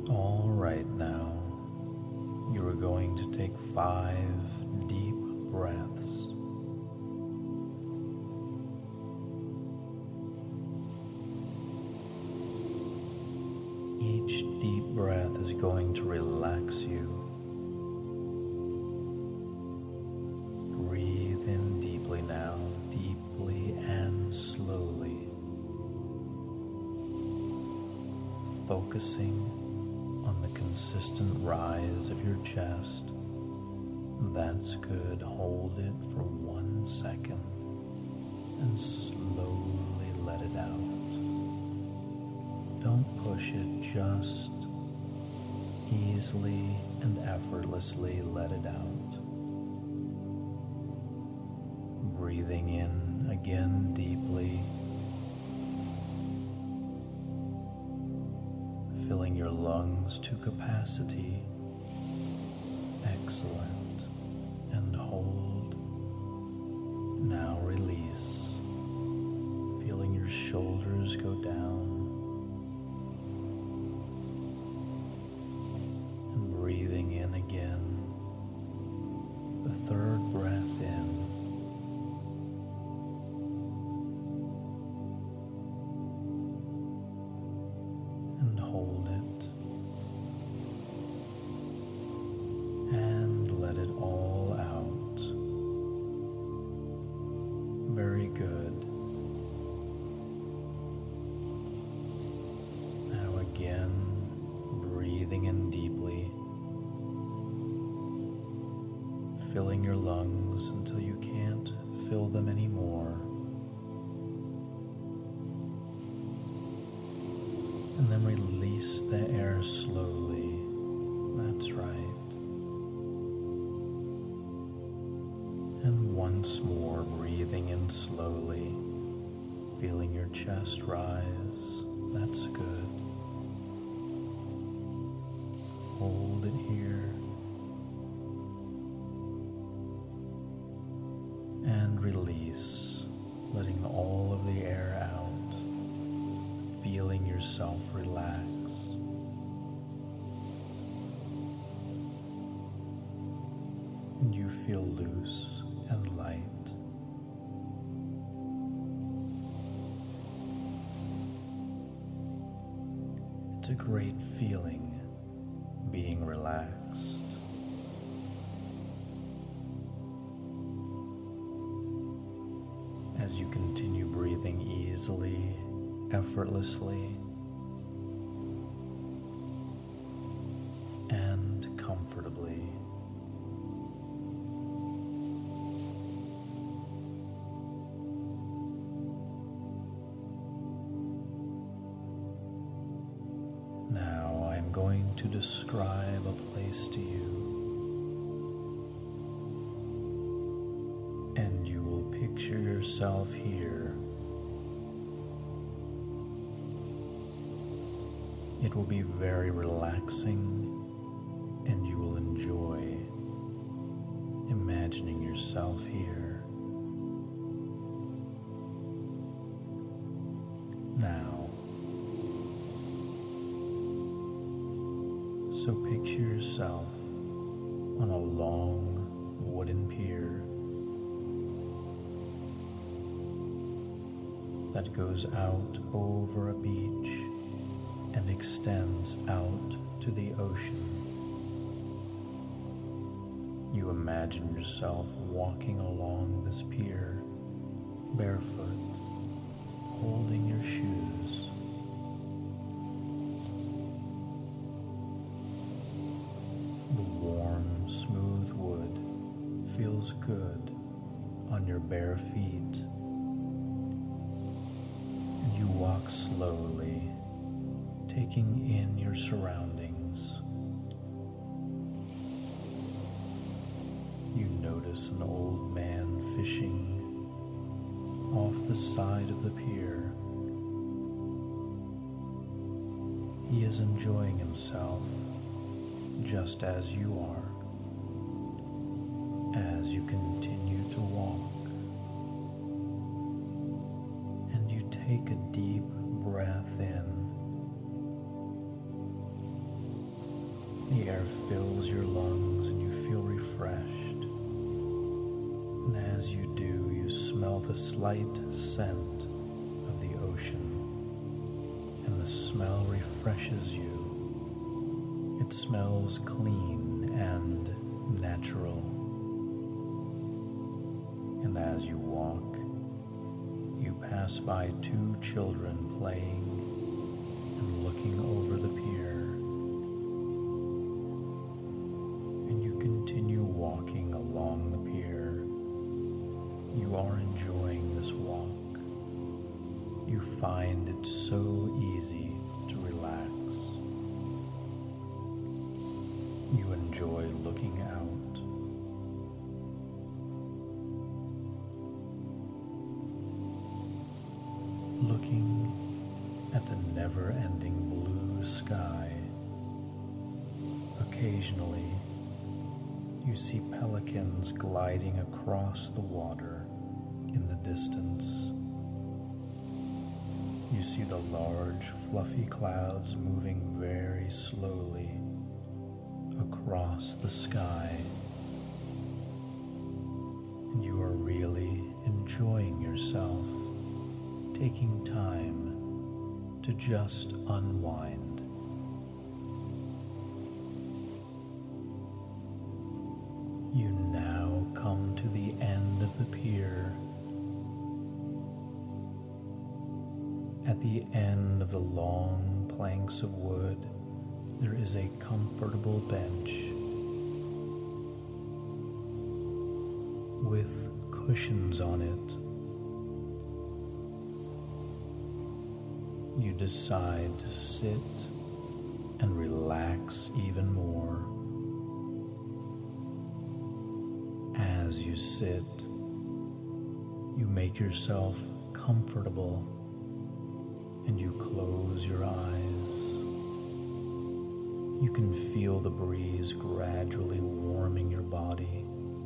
All right, now you are going to take 5 deep breaths. Each deep breath is going to relax you. Breathe in deeply now, deeply and slowly, focusing on the consistent rise of your chest. That's good. Hold it for 1 second and slowly let it out. Don't push it, just easily and effortlessly let it out. Breathing in again deeply, filling your lungs to capacity. Excellent. And hold. Now release. Feeling your shoulders go down. And breathing in again. The 3rd breath in. And hold it. And let it all out. Very good. Now again, breathing in deeply, filling your lungs until you can't fill them anymore. And then release the air slowly. That's right. And once more, breathing in slowly, feeling your chest rise. That's good. Hold it here. And release, letting all of the air out, feeling yourself relax. And you feel loose and light. It's a great feeling being relaxed. As you continue breathing easily, effortlessly, and comfortably. Now I'm going to describe a place to you, and you will picture yourself here. It will be very relaxing, and you will enjoy imagining yourself here. Now, so picture yourself on a long wooden pier that goes out over a beach and extends out to the ocean. You imagine yourself walking along this pier, barefoot, holding your shoes. The warm, smooth wood feels good on your bare feet, and you walk slowly, taking in your surroundings. You notice an old man fishing off the side of the pier. He is enjoying himself just as you are, as you continue to walk, and you take a deep breath in The air fills your lungs and you feel refreshed. And as you do, you smell the slight scent of the ocean, and the smell refreshes you. It smells clean and natural. And as you walk, you pass by two children playing and looking over the pier. And you continue walking along the pier. You are enjoying this walk. You find it so easy to relax. You enjoy looking out. Looking at the never-ending blue sky. Occasionally, you see pelicans gliding across the water in the distance. You see the large, fluffy clouds moving very slowly across the sky. And you are really enjoying yourself, taking time to just unwind. You now come to the end of the pier. At the end of the long planks of wood, there is a comfortable bench with cushions on it. You decide to sit and relax even more. As you sit, you make yourself comfortable and you close your eyes. You can feel the breeze gradually warming your body.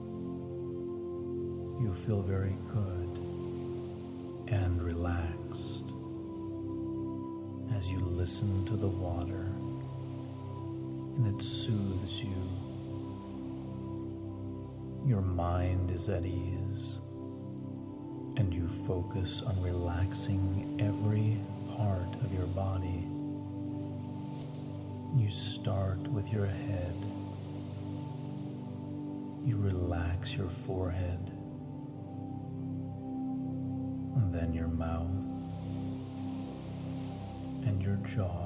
You feel very good and relaxed as you listen to the water, and it soothes you. Your mind is at ease, and you focus on relaxing every part of your body. You start with your head. You relax your forehead, and then your mouth and your jaw.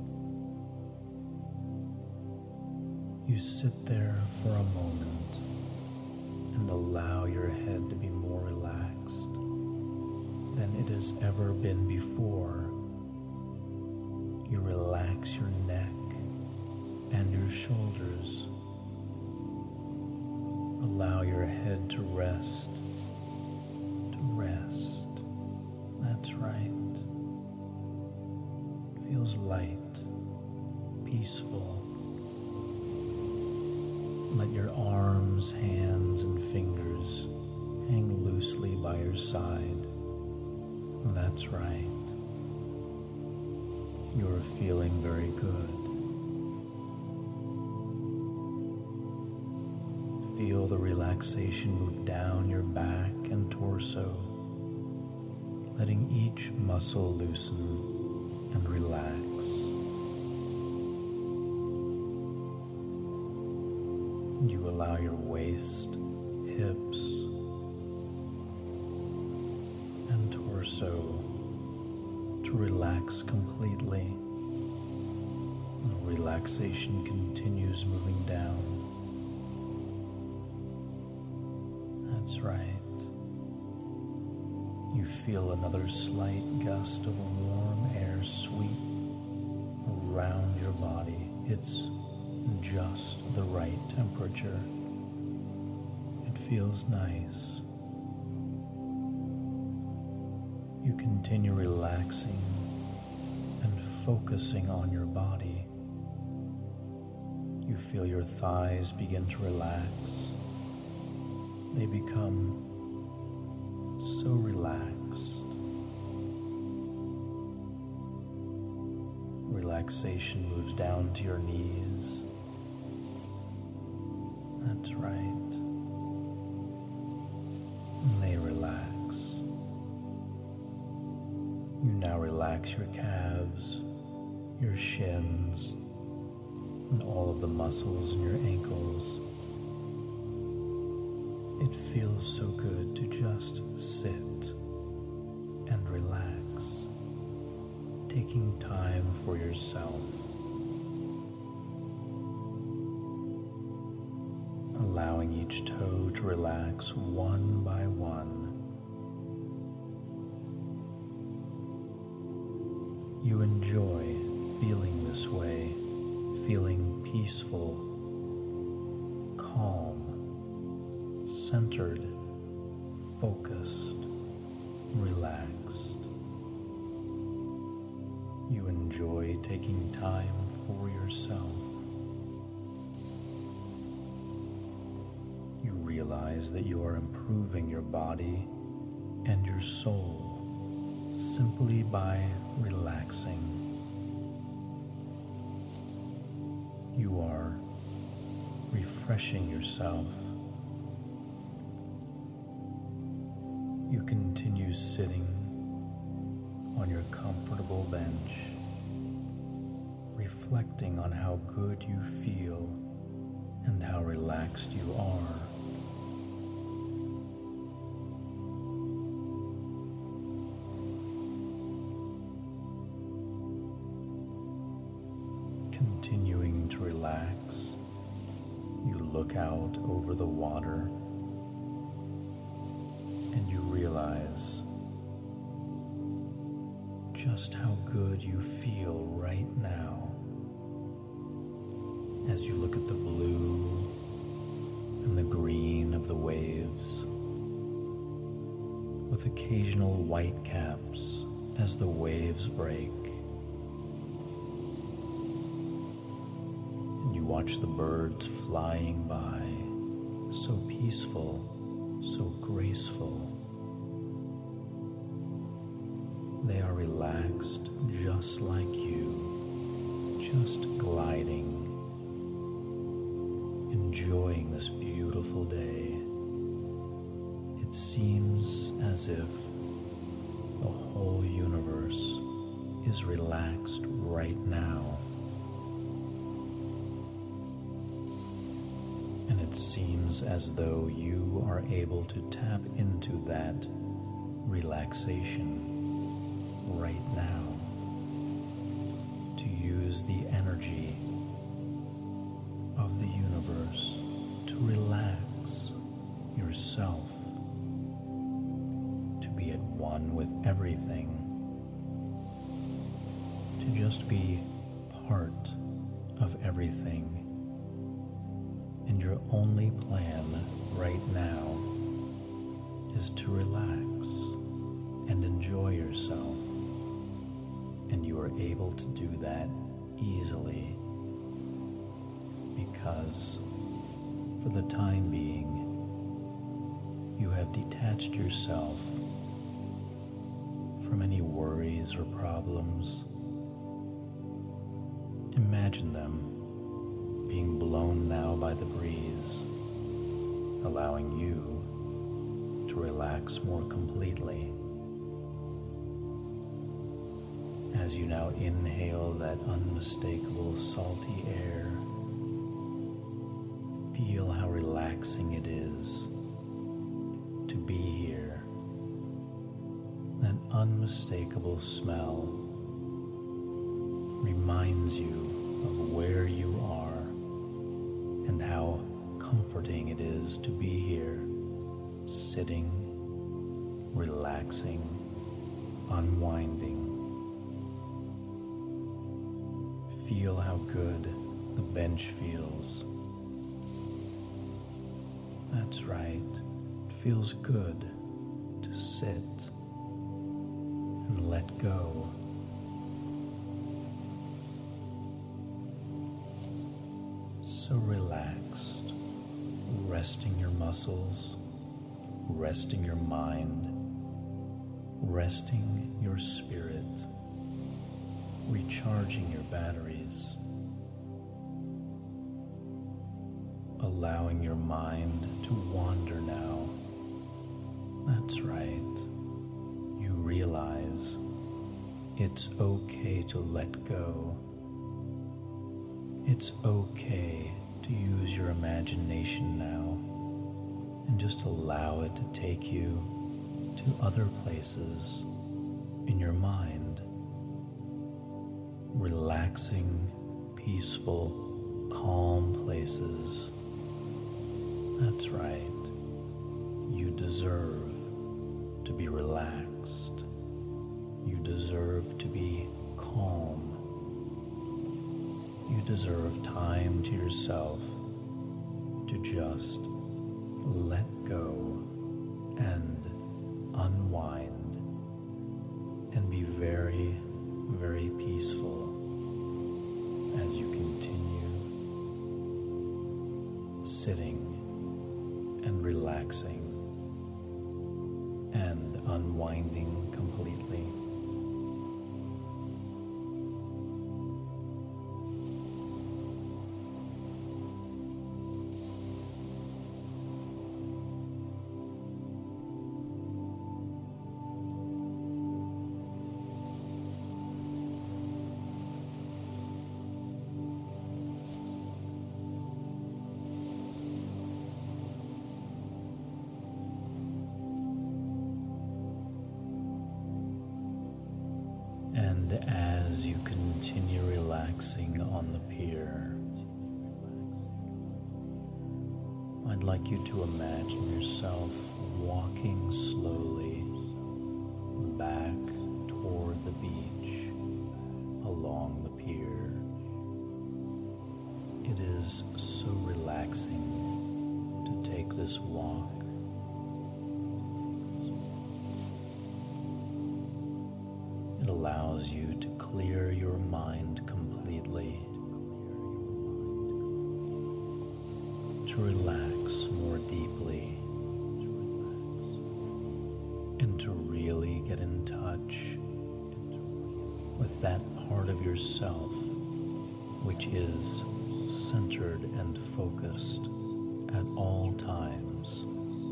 You sit there for a moment and allow your head to be more relaxed than it has ever been before. You relax your neck and your shoulders. Allow your head to rest. That's right. Feels light, peaceful. Let your arms, hands, and fingers hang loosely by your side. That's right. You're feeling very good. Feel the relaxation move down your back and torso, letting each muscle loosen and relax. You allow your waist, hips, and torso to relax completely. The relaxation continues moving down. That's right. You feel another slight gust of warm air sweep around your body. It's just the right temperature. It feels nice. You continue relaxing and focusing on your body. You feel your thighs begin to relax. They become so relaxed. Relaxation moves down to your knees That's right. And they relax. You now relax your calves, your shins, and all of the muscles in your ankles. It feels so good to just sit and relax, taking time for yourself, allowing each toe to relax one by one. You enjoy feeling this way, feeling peaceful, calm, centered, focused, relaxed. You enjoy taking time for yourself. You realize that you are improving your body and your soul simply by relaxing. You are refreshing yourself. You continue sitting on your comfortable bench, reflecting on how good you feel and how relaxed you are. Continuing to relax, you look out over the water and you realize just how good you feel right now as you look at the blue and the green of the waves, with occasional white caps as the waves break. Watch the birds flying by, so peaceful, so graceful. They are relaxed just like you, just gliding, enjoying this beautiful day. It seems as if the whole universe is relaxed right now. And it seems as though you are able to tap into that relaxation right now, to use the energy of the universe to relax yourself, to be at one with everything, to just be part of everything. And your only plan right now is to relax and enjoy yourself. And you are able to do that easily because for the time being, you have detached yourself from any worries or problems. Imagine them being blown now by the breeze, allowing you to relax more completely. As you now inhale that unmistakable salty air, feel how relaxing it is to be here. That unmistakable smell reminds you of where you are and how comforting it is to be here, sitting, relaxing, unwinding. Feel how good the bench feels. That's right, it feels good to sit and let go. So relaxed, resting your muscles, resting your mind, resting your spirit, recharging your batteries, allowing your mind to wander now. That's right. You realize it's okay to let go. It's okay to use your imagination now and just allow it to take you to other places in your mind. Relaxing, peaceful, calm places. That's right. You deserve to be relaxed. You deserve to be calm. You deserve time to yourself to just let go and unwind and be very, very peaceful as you continue sitting and relaxing and unwinding completely. And as you continue relaxing on the pier, I'd like you to imagine yourself walking slowly back toward the beach along the pier. It is so relaxing to take this walk. It allows you to clear your mind completely, to relax more deeply, and to really get in touch with that part of yourself which is centered and focused at all times.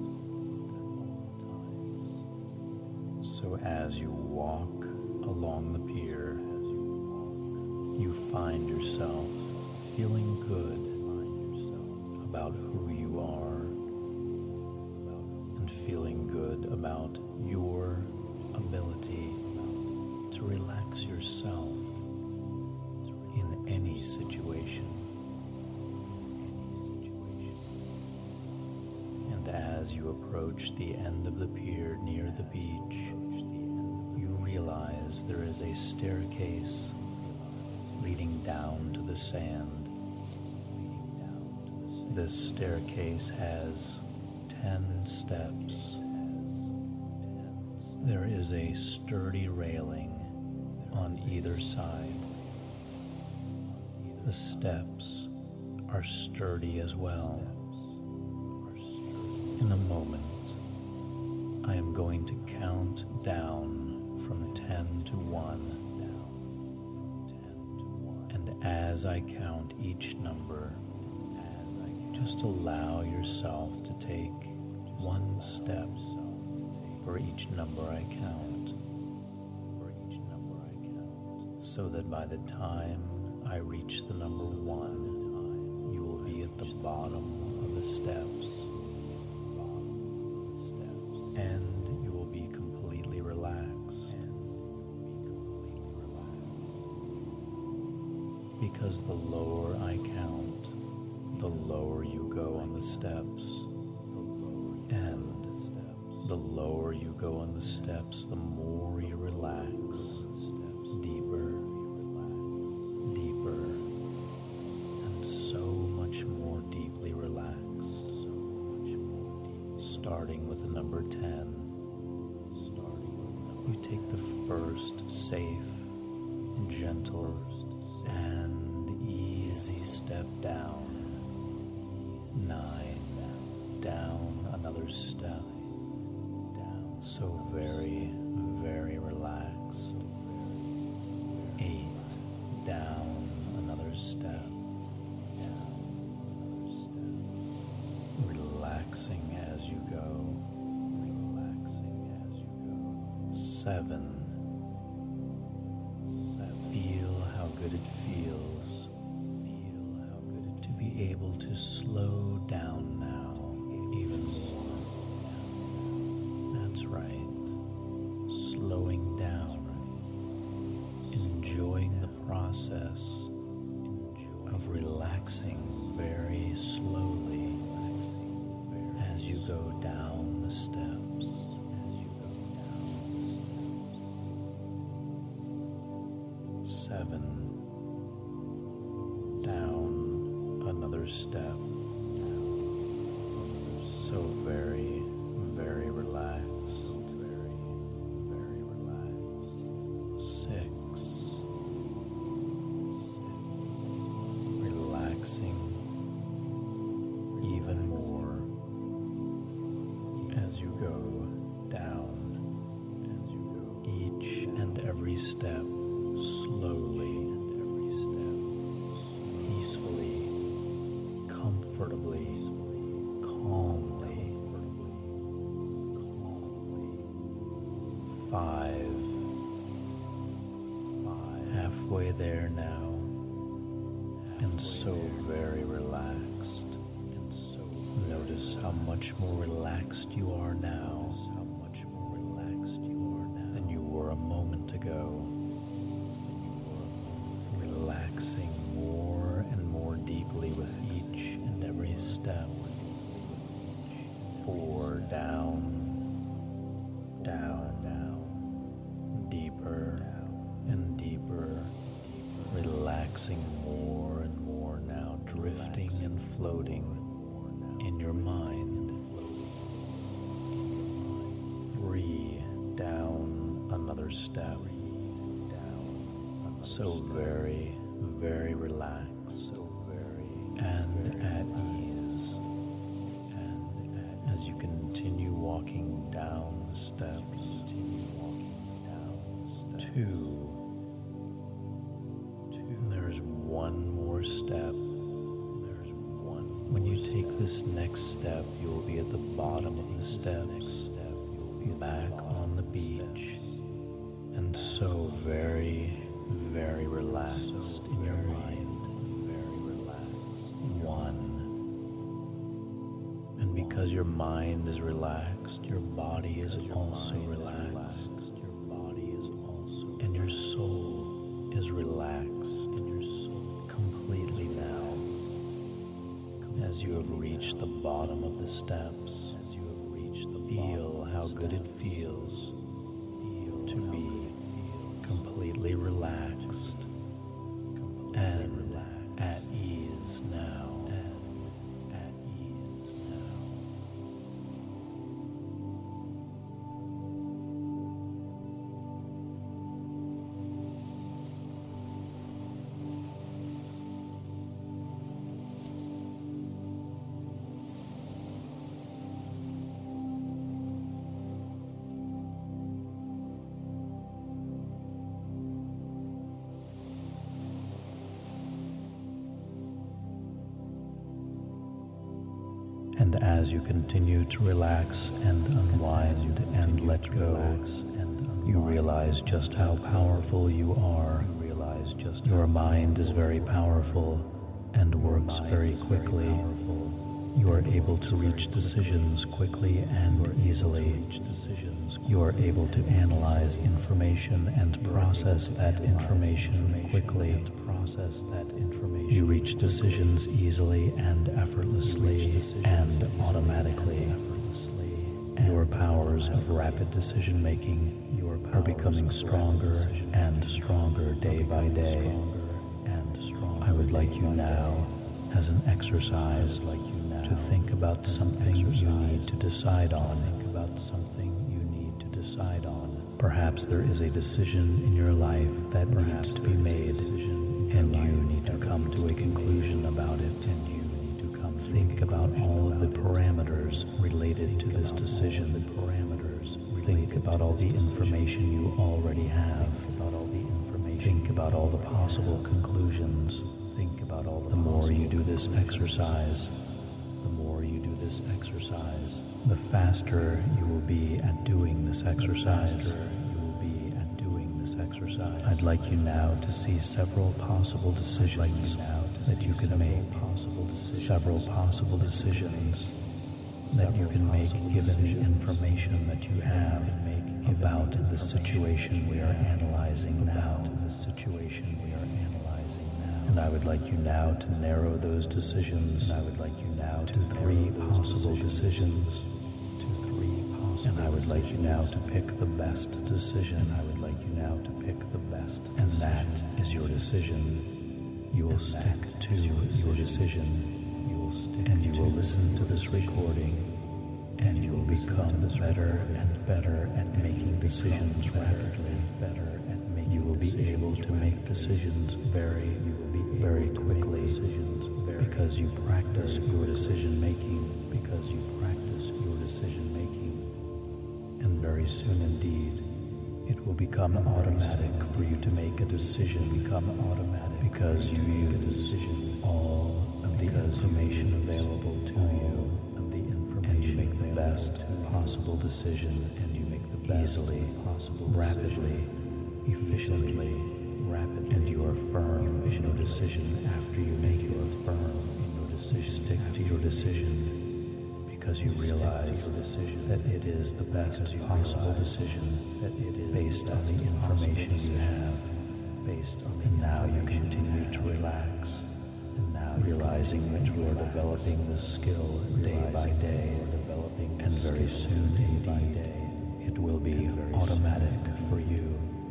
So as you walk along the pier, you find yourself feeling good about who you are and feeling good about your ability to relax yourself in any situation. And as you approach the end of the pier near the beach, you realize there is a staircase leading down to the sand. This staircase has 10 steps. There is a sturdy railing on either side. The steps are sturdy as well. In a moment, I am going to count down from 10 to 1. And as I count each number, just allow yourself to take one step for each number I count, so that by the time I reach the number 1, you will be at the bottom of the steps, and you will be completely relaxed. Because the lower I count, the lower you go on the steps, and the lower you go on the steps, the more you relax, deeper, deeper, and so much more deeply relaxed. Starting with the number 10, you take the first safe, gentle, and easy step down. 9, down another step, so very, very relaxed. 8, down another step. 7. Feel how good it feels. To be able to slow down now, even more. That's right. Slowing down. Enjoying the process of relaxing very slowly as you go down the steps. 7. Down another step. So very, very relaxed. 6. Relaxing even more as you go down each and every step slowly, peacefully, comfortably, calmly. 5. Halfway there now, and so very relaxed. Notice how much more relaxed you are now than you were a moment ago. Relaxing more and more deeply with each and every step. 4. Down, deeper and deeper, relaxing more and more now, drifting and floating in your mind. 3. Down another step. So very, very relaxed and at ease as you continue walking down the steps. 2. There's one more step. When you take this next step, you will be at the bottom of the steps, back on the beach, and so very, very relaxed in your mind. 1. And because your mind is relaxed, your body is also relaxed. And your soul is relaxed completely now. As you have reached the bottom of the steps, feel how good it feels to be completely relaxed and at ease now. And as you continue to relax and unwind and let go, you realize just how powerful you are. Your mind is very powerful and works very quickly. You are able to reach decisions quickly and easily. You are able to analyze information and process that information quickly. You reach decisions easily and effortlessly and automatically. Your powers of rapid decision-making are becoming stronger and stronger day by day. I would like you now, as an exercise, to think about something you need to decide on. Perhaps there is a decision in your life that needs to be made, and you need to come to a conclusion about it. Think about all of the parameters related to this decision. Think about all the information you already have. Think about all the possible conclusions. The more you do this exercise, the faster you will be at doing this exercise. this exercise. I'd like you now to see several possible decisions that you can make. Several possible decisions that you can make given the information that you have about the situation we are analyzing now. And I would like you now to narrow those decisions to three possible decisions. And I would like you now to pick the best decision. And that is your decision. You will stick to your decision. And you will listen to this recording, and you will become better and better at making decisions rapidly. You will be able to make decisions very quickly because you practice your decision making. And very soon indeed, it will become automatic for you to make a decision. Because you use all of the information available to you, and you make the best possible decision, easily, rapidly, efficiently, and you are firm in your decision. After you make your firm, you stick to your decision because you realize that it is the best possible decision based on the information you have. And now you continue to relax, realizing that you are developing this skill day by day, and very soon indeed it will be automatic for you.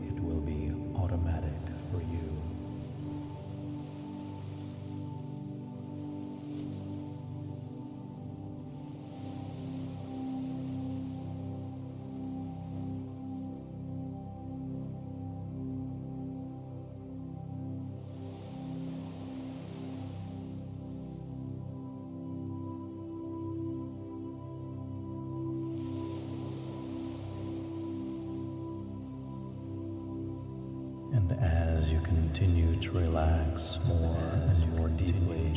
And as you continue to relax more and more deeply,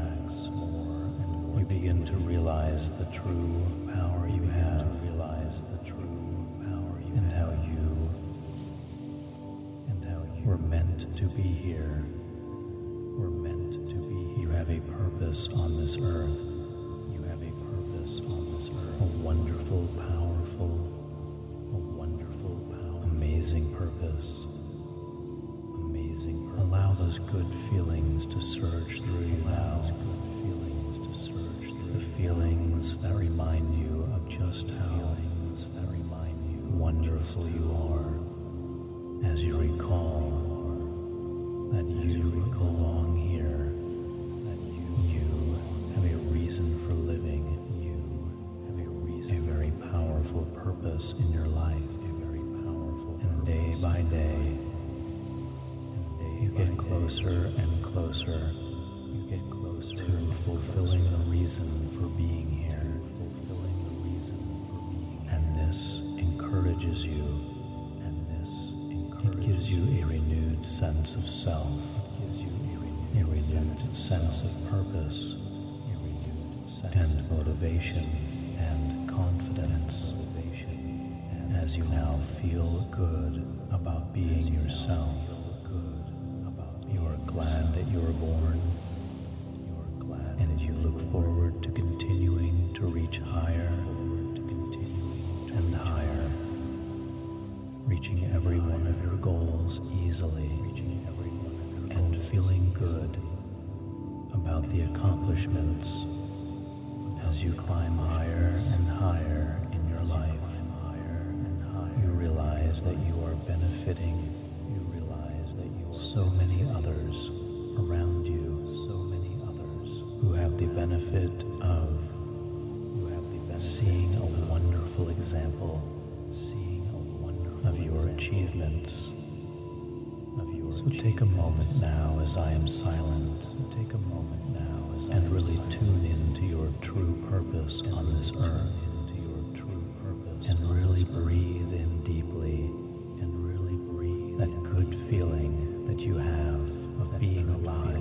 you begin to realize the true power you have, and how you were meant to be here. You have a purpose on this earth. A wonderful, powerful, amazing purpose. Allow those good feelings to surge through you now. The feelings that remind you of just how wonderful you are, as you recall that you belong here, that you have a reason for living, a very powerful purpose in your life, and day by day, you get closer and closer to fulfilling the reason for being here. And this encourages you. It gives you a renewed sense of self, a renewed sense of purpose, and motivation and confidence, as you now feel good about being yourself. You are glad that you were born, and you look forward to continuing to reach higher and higher, reaching every one of your goals easily, and feeling good about the accomplishments as you climb higher and higher in your life. You realize that you are benefiting so many others around you, who have the benefit of seeing a wonderful example of your achievements. So take a moment now as I am silent, and really tune into your true purpose on this earth, and really breathe in deeply, that good feeling that you have of being alive.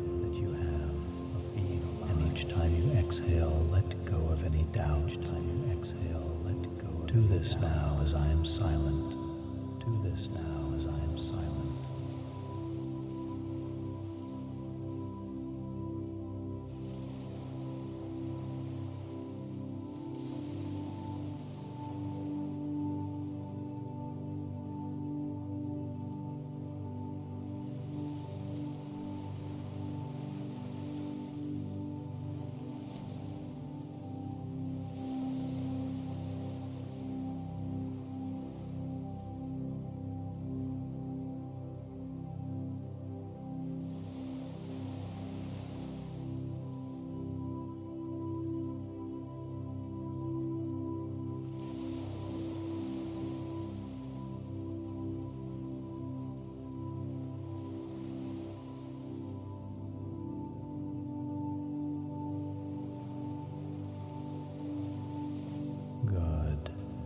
And each time you exhale, let go of any doubt. Do this now as I am silent. am silent. Good.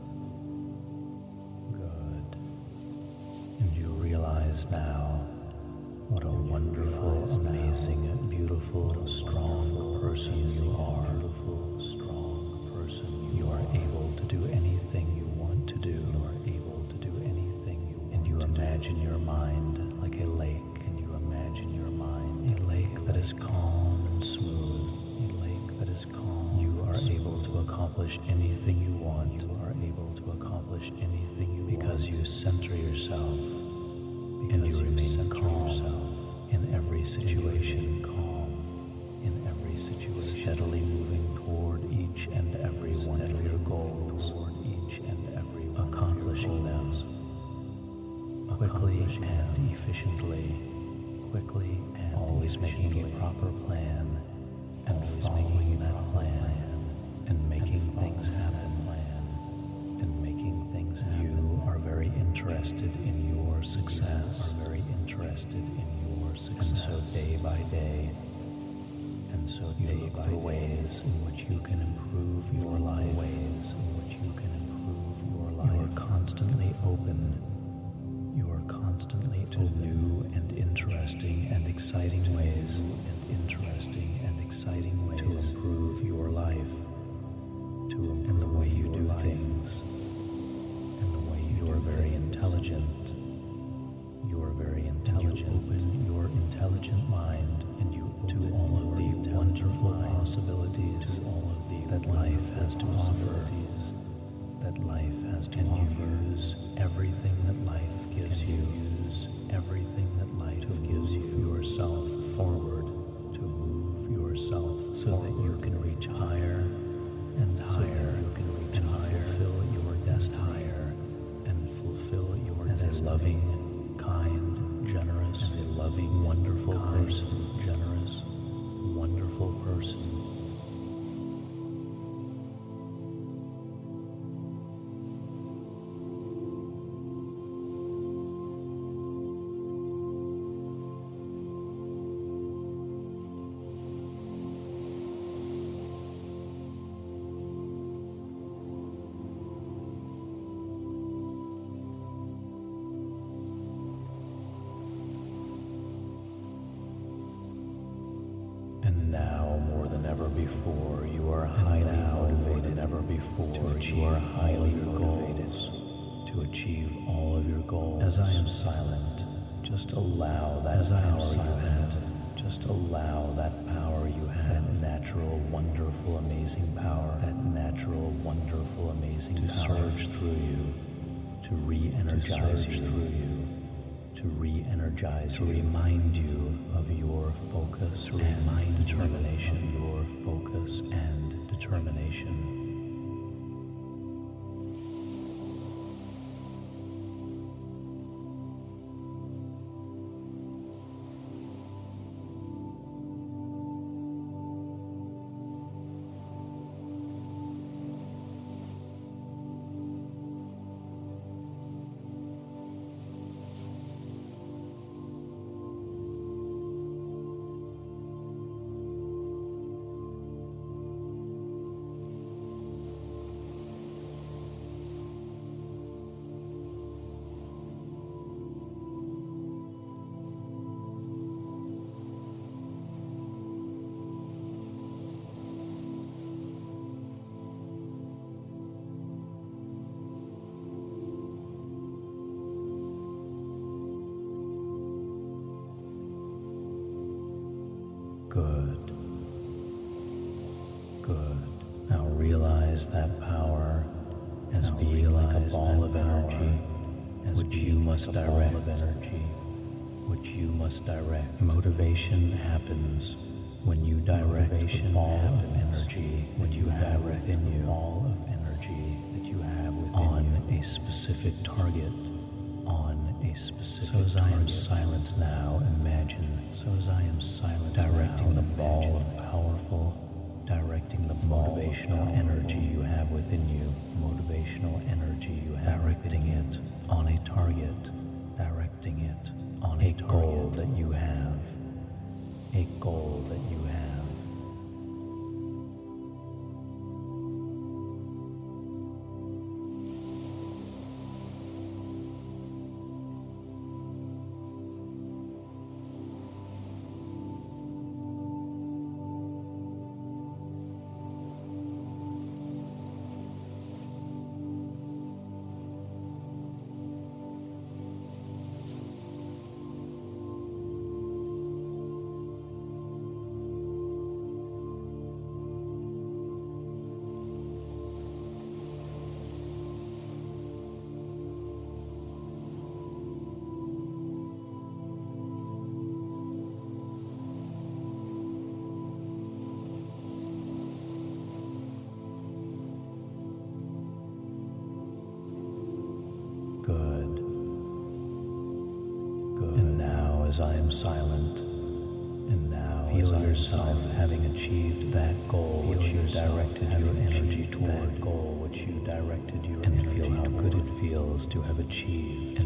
Good. And you realize now what a wonderful, amazing, beautiful, strong person you are. Beautiful, strong person you are able to do anything you want to do. You are able to do anything you want. And you imagine your mind like a lake. And you imagine your mind a lake that is calm and smooth. A lake that is calm. You are able to accomplish anything you want. You are able to accomplish anything you want because you center yourself. And you remain calm in every situation, calm in every situation, steadily moving toward each and every one of your goals, toward each and every one, accomplishing them quickly and efficiently, quickly and always making a proper plan and following that plan and making things happen. You are very interested in your success. You are very interested in your success. And so day by day, you look for ways in which you can improve your life. Ways in which you can improve your life. You are constantly open. You are constantly to new and interesting and exciting ways. To improve your life. And the way you do things. You are very intelligent. You are very intelligent. You open your intelligent mind and you to all of the wonderful possibilities that life has to offer. That life has to offer. Use everything that life gives you. Use everything that life gives you. Yourself forward, to move yourself so that you can reach higher and higher. You can reach higher, fulfill your destiny. As a loving, kind, generous, as a loving, wonderful person, generous, wonderful person. Ever before, you are highly motivated. Ever before, to achieve you are highly motivated to achieve all of your goals. As I am silent, just allow that as power I am silent, you have. Just allow that power you have. That natural, wonderful, amazing power. That natural, wonderful, amazing to power surge through you, to re-energize you, through you. To re-energize, to remind you of your focus, to remind determination, of your focus and determination. Good. Good. Now realize that power as being like a ball of energy, which you must direct. Motivation happens when you direct the ball of energy that you have within you, on a specific target. So as I am silent now, imagine. Directing the ball of powerful, directing the motivational energy you have within you, directing it on a target, on a goal that you have, Good. And now as I am silent, feel yourself having achieved that goal which you directed your energy toward, and feel how good it feels to have achieved,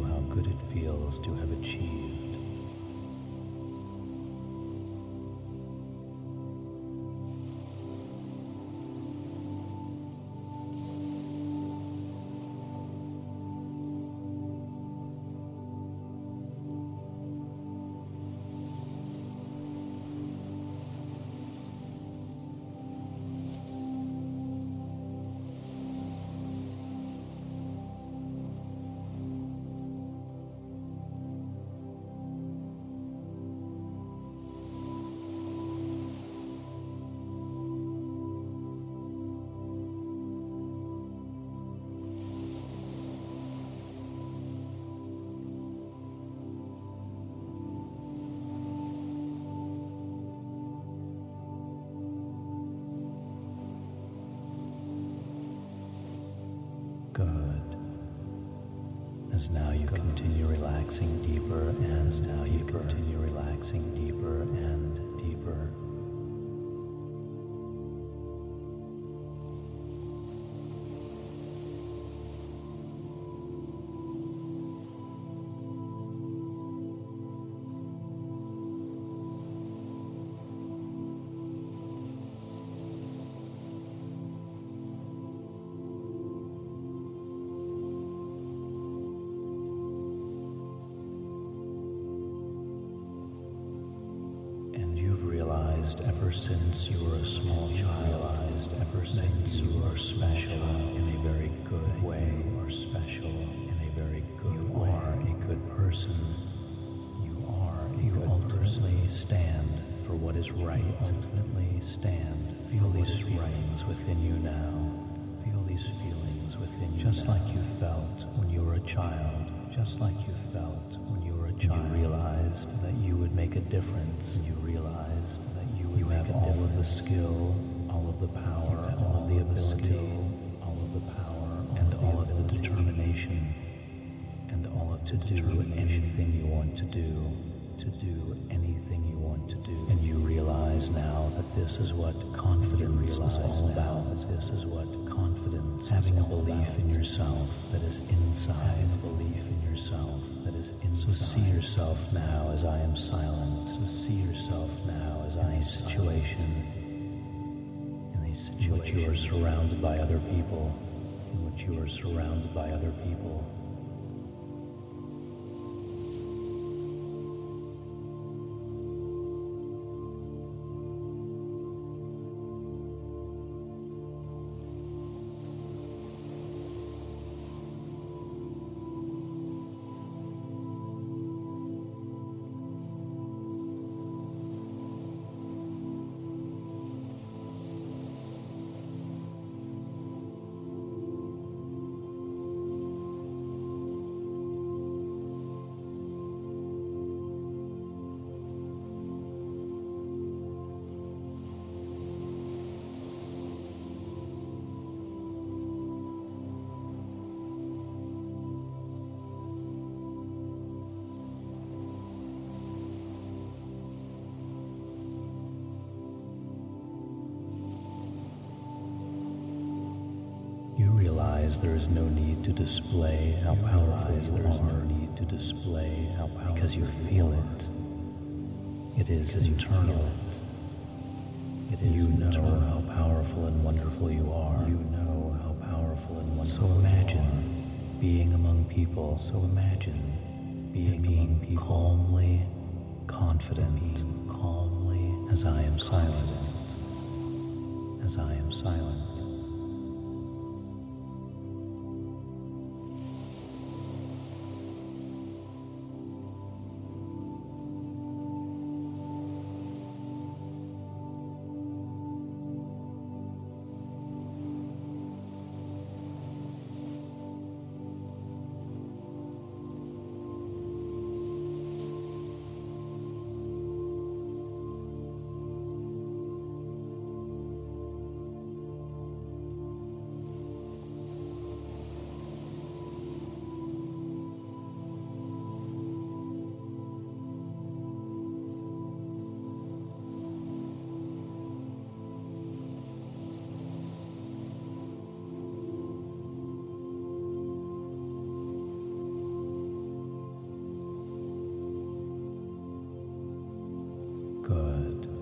Good. As now you continue relaxing deeper and deeper. Ever since you were a small child, you are special in a very good way, you are a good person, you ultimately stand for what is right, feel these feelings within you now, just like you felt when you were a child, you realized that you would make a difference, you have all of the skill, all of the power, all of the ability, and all of the determination, and all of to do anything you want to do, and you realize now that this is what confidence is all about. Having a belief in yourself that is inside. So see yourself now as I am silent. In a situation in which you are surrounded by other people. realize there is no need to display how powerful you are. There is no need to display how powerful, because you feel it. It is internal. It is you know how powerful and wonderful you are. You know how powerful and wonderful. So imagine being among people. So imagine being people, calmly confident, calmly as I am silent. As I am silent. Good.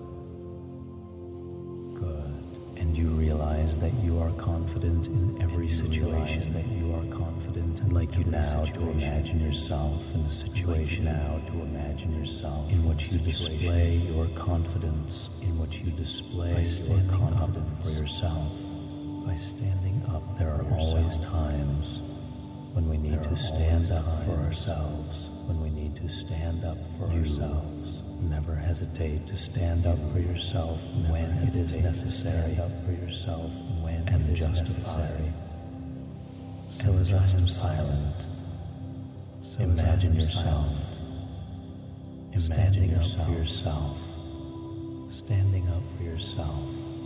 Good. And you realize that you are confident in every situation. That you are confident. I'd like you now to imagine yourself in a situation. Now to imagine yourself in which you display your confidence. In which you display by standing up for yourself. By standing up, there are always times when we need to stand up for ourselves. When we need to stand up for ourselves. Never hesitate to stand up for yourself when it is necessary. Stand up for yourself when and justified. So as I am silent, imagine yourself. Standing up for yourself. Standing up for yourself.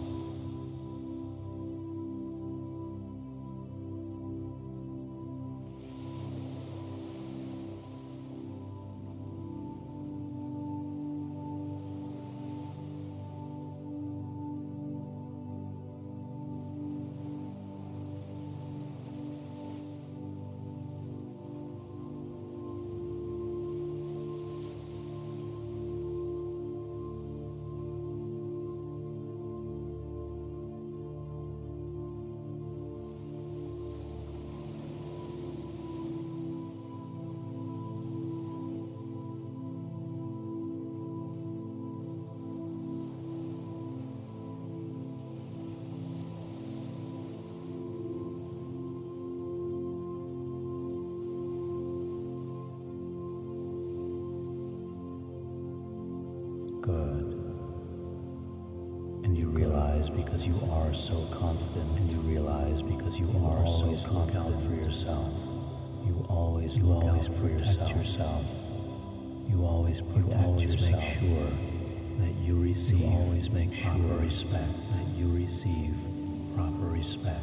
Good. And you realize because you are so confident, and you realize because you are so confident for yourself, you always look out for yourself. You always protect yourself. Make sure that you receive. You always make sure respect. That you receive proper respect.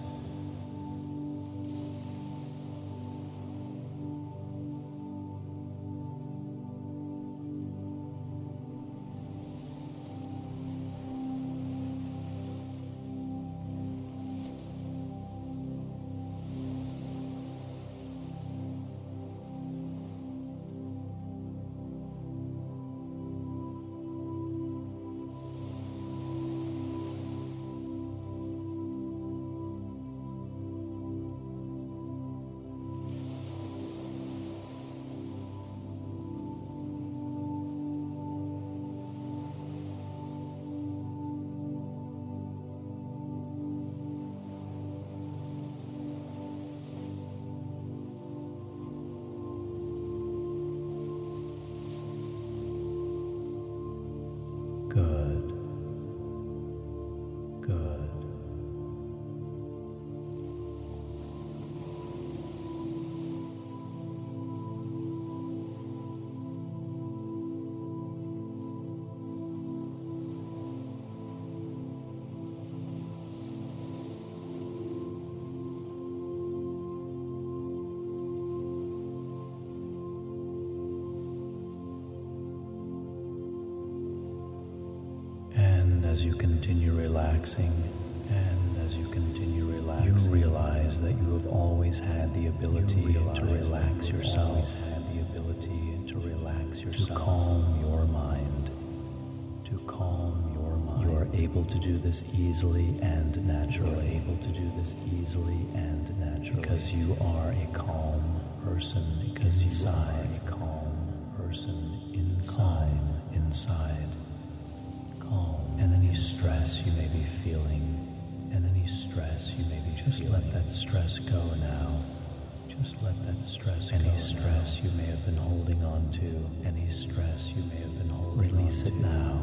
Good. Good. As you continue relaxing And as you continue relaxing, you realize that you have always had the ability to relax yourself, to calm your mind, You are able to do this easily and naturally. Because you are a calm person. Inside. Calm. And any stress you may be feeling, just let that stress go now. Any stress you may have been holding on to, release it now.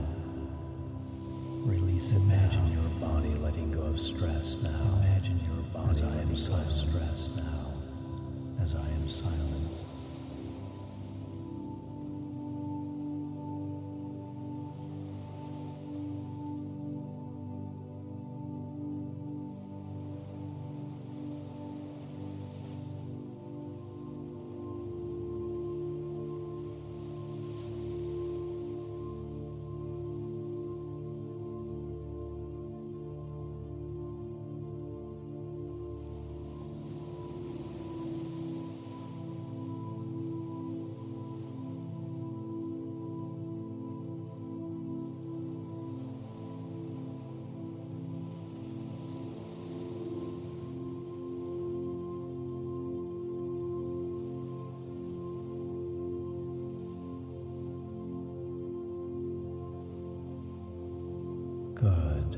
Imagine your body letting go of stress now. As I am silent. Good.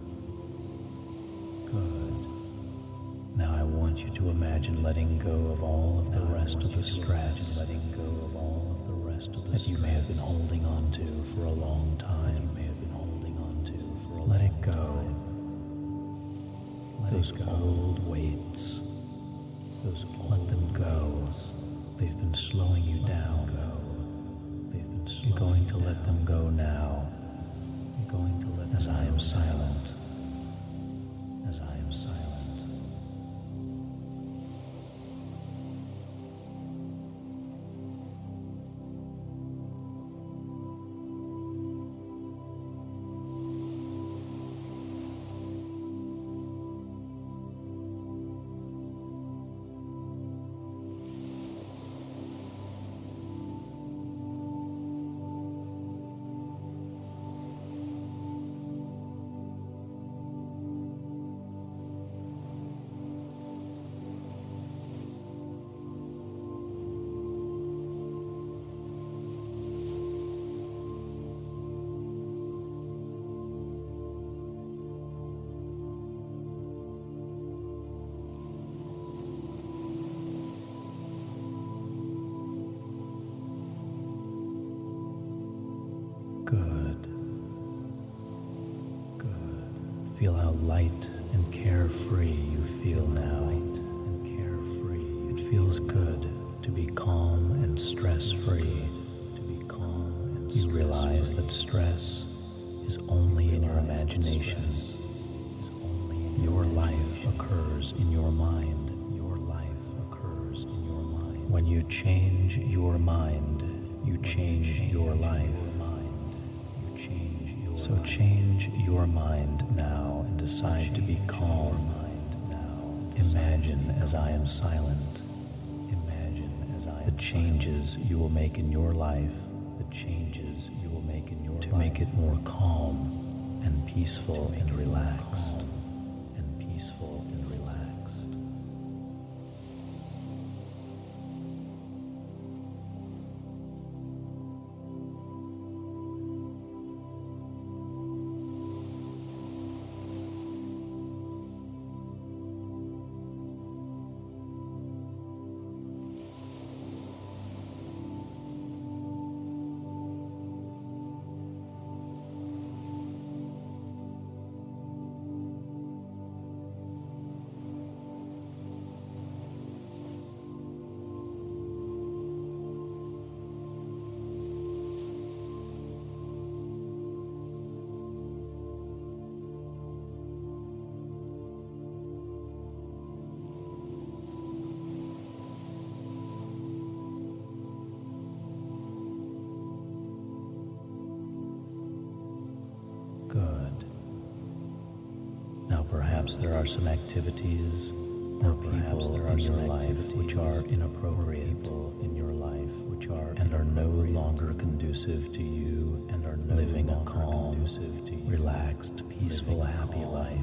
Now I want you to imagine letting go of all of the rest of the stress that you may have been holding on to for a long time. Let it go. Those old weights, let them go. They've been slowing you down. You're going to let them go now. As I am silent. Good. Feel how light and carefree you feel now. It feels good to be calm and stress-free. You realize that stress is only in your imagination. Your life occurs in your mind. When you change your mind, you change your life. So change your mind now and decide to be calm. Imagine as I am silent. The changes you will make in your life. To make it more calm and peaceful and relaxed. perhaps there are some activities or perhaps there are some life which are inappropriate in your life and are no longer conducive to you and are living a calm, relaxed, peaceful, happy life.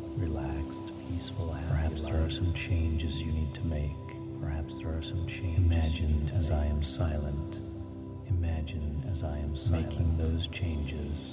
Perhaps there are some changes you need to make. Imagine as I am silent. Making those changes.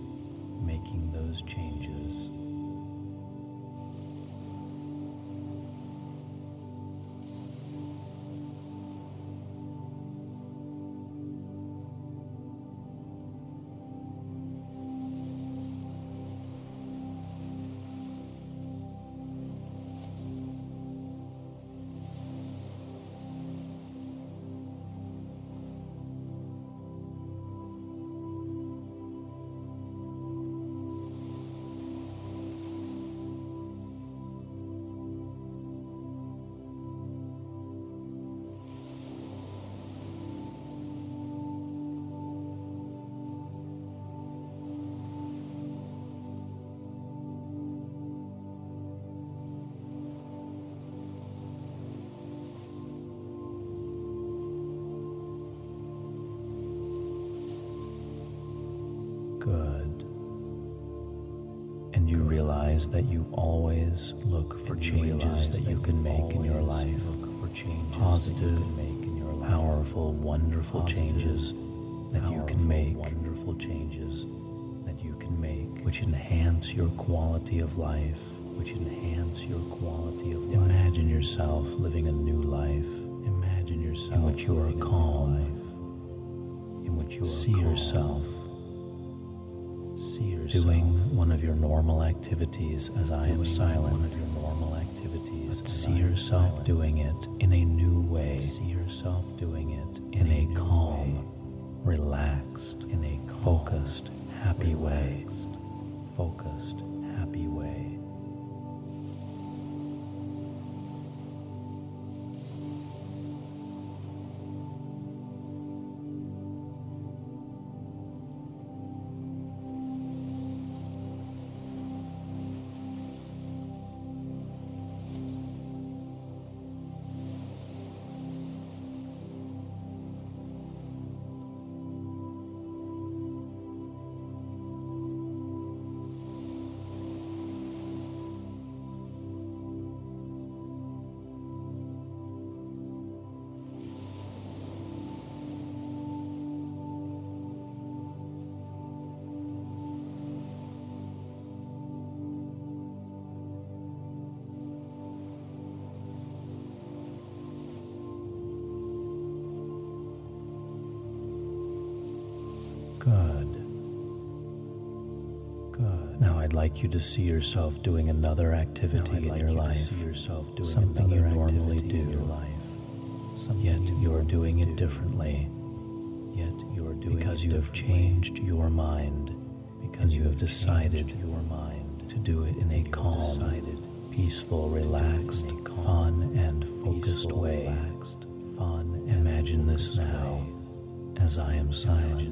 Good. And you realize that you always look for changes that you can make in your life. Positive, powerful, wonderful changes that you can make. Which enhance your quality of life. Imagine yourself living a new life. In which you are calm. See yourself doing one of your normal activities as I am silent. But see yourself doing it in a new way. In a calm, relaxed, focused, happy way. Good. Now I'd like you to see yourself doing another activity in your life, something you normally do, yet you are doing it differently, because you have changed your mind, and you have decided to do it in a calm, peaceful, relaxed, fun, and focused way. Imagine this now, as I am silent.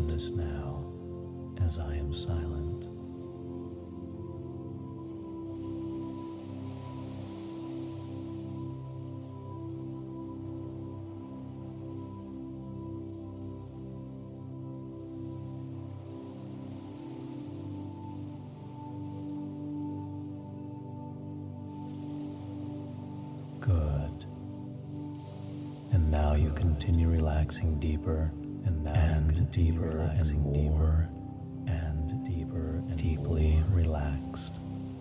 Good. And now you continue relaxing deeper and deeper and more and deeper and deeply relaxed.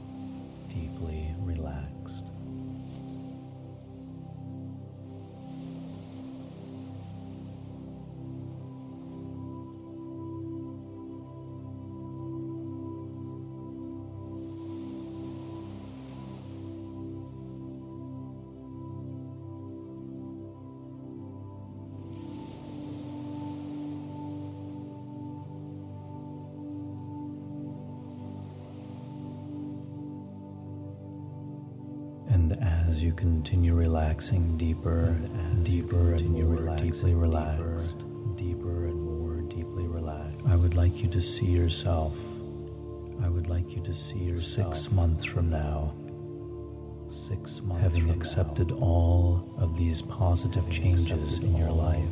And as you continue relaxing deeper and deeper and more deeply relaxed, I would like you to see yourself I would like you to see yourself 6 months from now, 6 months having accepted all of these positive changes in your life.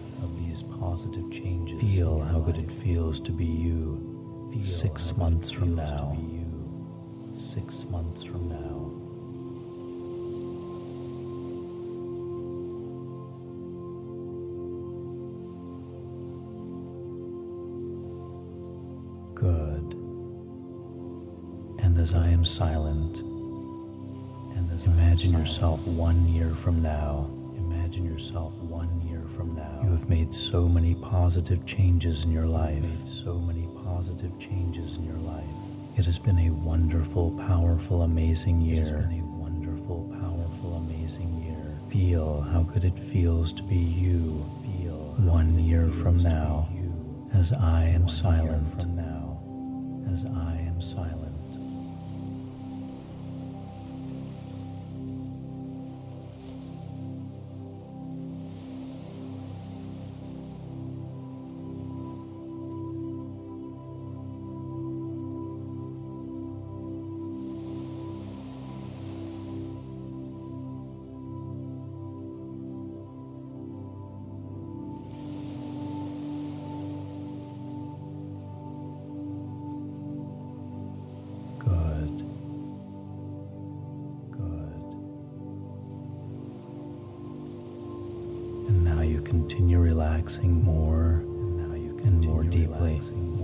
Feel how good it feels to be you. 6 months from now. 6 months from now. Good. And as I am silent, imagine yourself 1 year from now. Imagine yourself 1 year from now. You have made so many positive changes in your life. It has been a wonderful, powerful, amazing year. Feel how good it feels to be you. 1 year from now, as I am silent. Continue relaxing more and more deeply.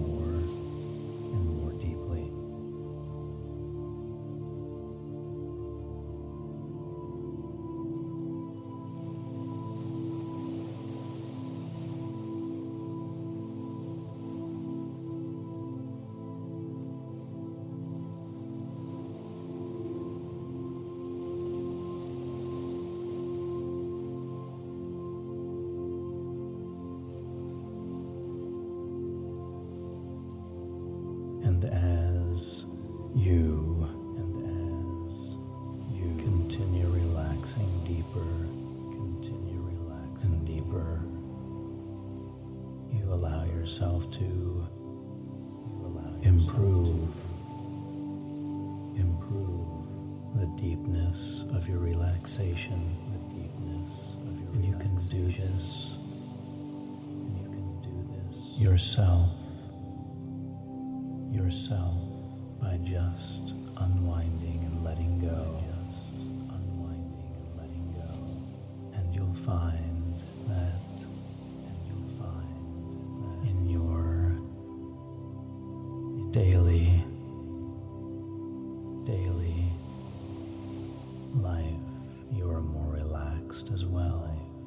And as you continue relaxing deeper, and deeper, you allow yourself to improve the deepness of your relaxation. And you can do this yourself by just unwinding and letting go. And you'll find that in your daily life, you are more relaxed as well.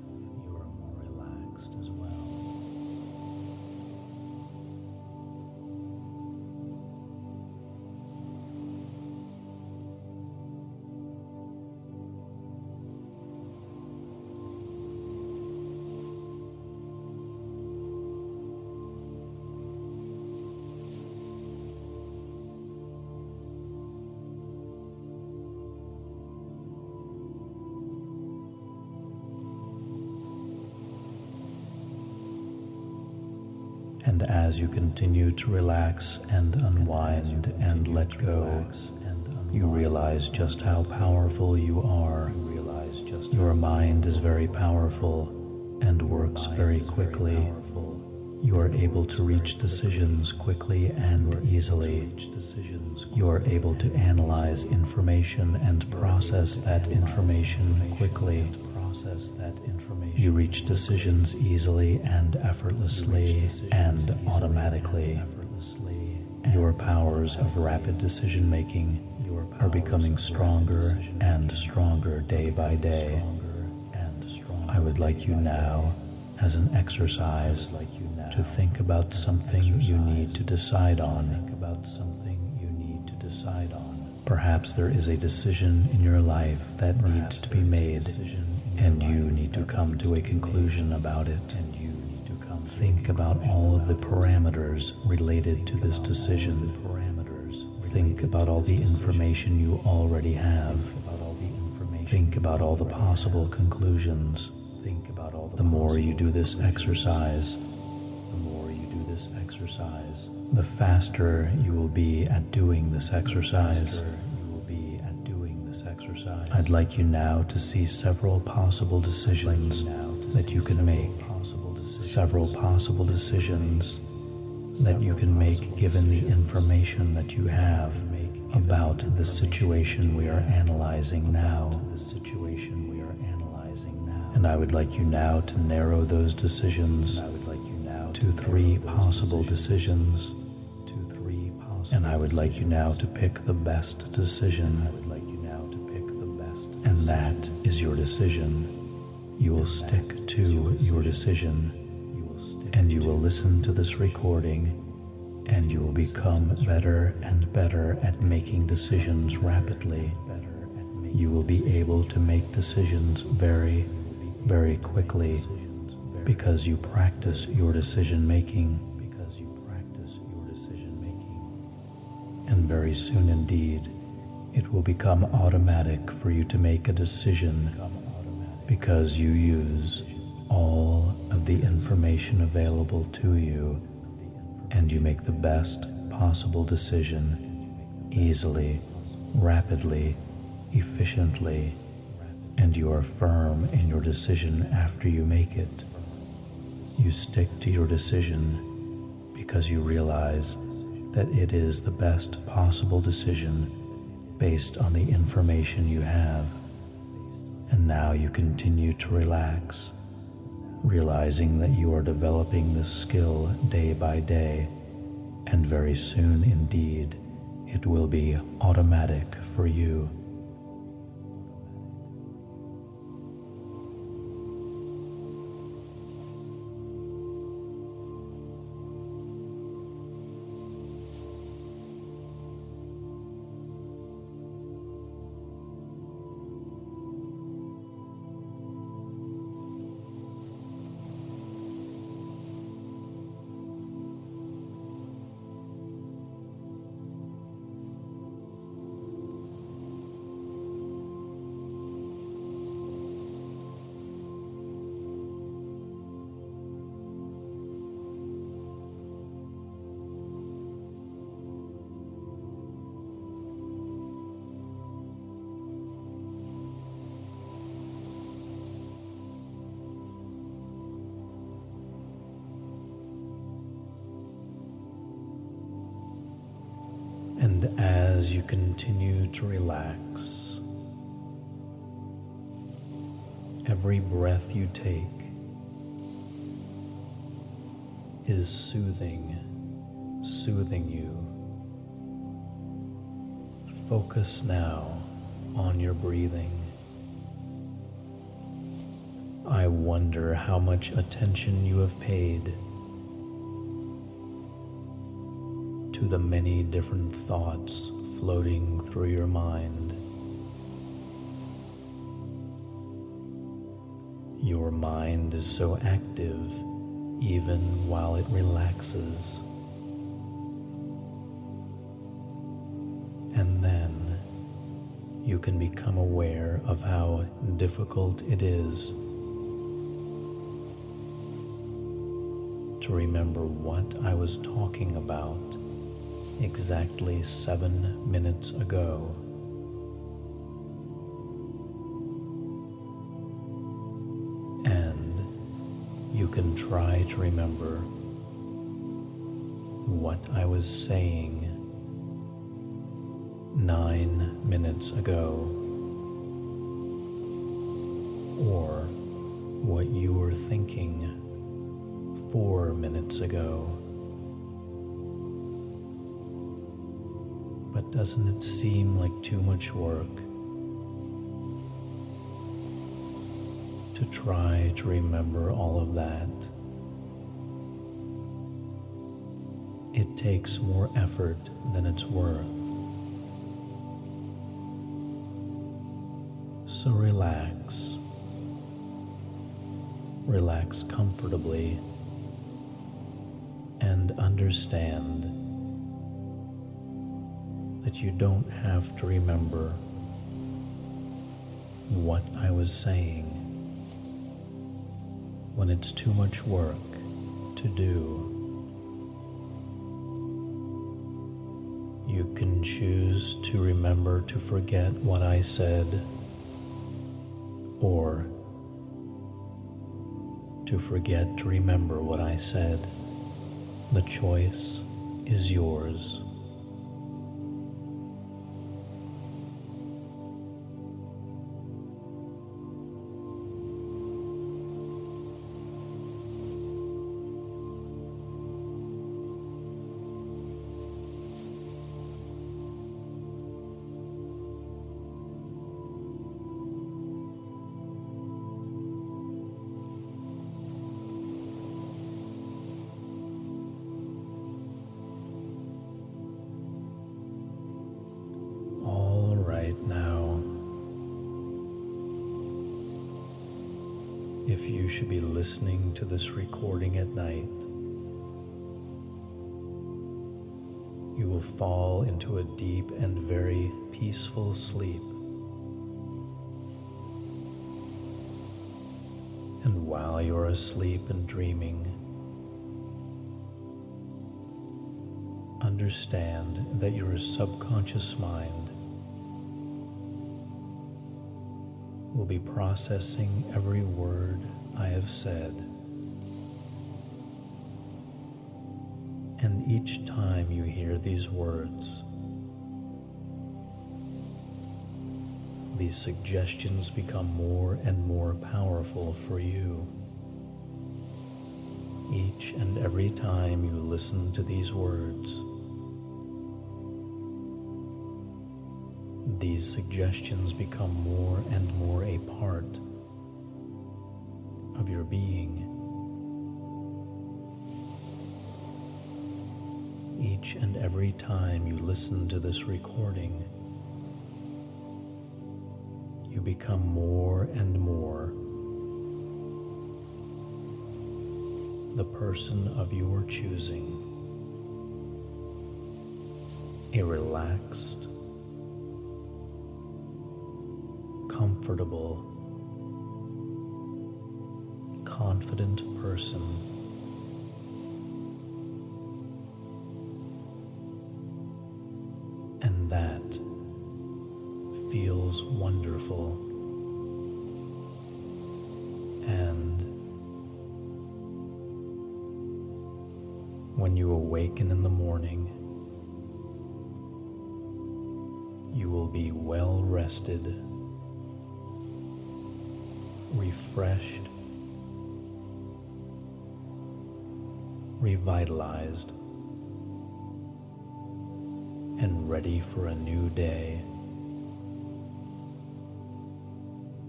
And as you continue to relax and unwind and let go, you realize just how powerful you are. Your mind is very powerful and works very quickly. You are able to reach decisions quickly and easily. You are able to analyze information and process that information quickly. You reach decisions easily and effortlessly and automatically. Your powers of rapid decision-making are becoming stronger and stronger day by day. I would like you now, as an exercise, to think about something you need to decide on. Perhaps there is a decision in your life that needs to be made, and you need to come to a conclusion about it. Think about all of the parameters related to this decision. Think about all the information you already have. Think about all the possible conclusions. The more you do this exercise, the faster you will be at doing this exercise. I'd like you now to see several possible decisions that you can make. Several possible decisions that you can make given the information that you have about the situation we are analyzing now. And I would like you now to narrow those decisions to 3 possible decisions. And I would like you now to pick the best decision. And that is your decision. You will stick to your decision. And you will listen to this recording, and you will become better and better at making decisions rapidly. You will be able to make decisions very, very quickly because you practice your decision making. And very soon indeed, it will become automatic for you to make a decision because you use all of the information available to you, and you make the best possible decision easily, rapidly, efficiently, and you are firm in your decision after you make it. You stick to your decision because you realize that it is the best possible decision based on the information you have. And now you continue to relax, realizing that you are developing this skill day by day, and very soon indeed it will be automatic for you. And as you continue to relax, every breath you take is soothing you. Focus now on your breathing. I wonder how much attention you have paid to the many different thoughts floating through your mind. Your mind is so active even while it relaxes. And then you can become aware of how difficult it is to remember what I was talking about exactly 7 minutes ago. And you can try to remember what I was saying 9 minutes ago, or what you were thinking 4 minutes ago. But doesn't it seem like too much work to try to remember all of that? It takes more effort than it's worth. So relax. Relax comfortably and understand that you don't have to remember what I was saying when it's too much work to do. can choose to remember to forget what I said, or to forget to remember what I said. The choice is yours. Now, if you should be listening to this recording at night, you will fall into a deep and very peaceful sleep. And while you're asleep and dreaming, understand that your subconscious mind will be processing every word I have said. And each time you hear these words, these suggestions become more and more powerful for you. Each and every time you listen to these words, these suggestions become more and more a part of your being. Each and every time you listen to this recording, you become more and more the person of your choosing, a relaxed, comfortable, confident person. And that feels wonderful. And when you awaken in the morning, you will be well rested, refreshed, revitalized, and ready for a new day.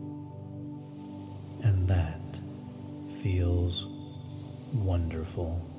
And that feels wonderful.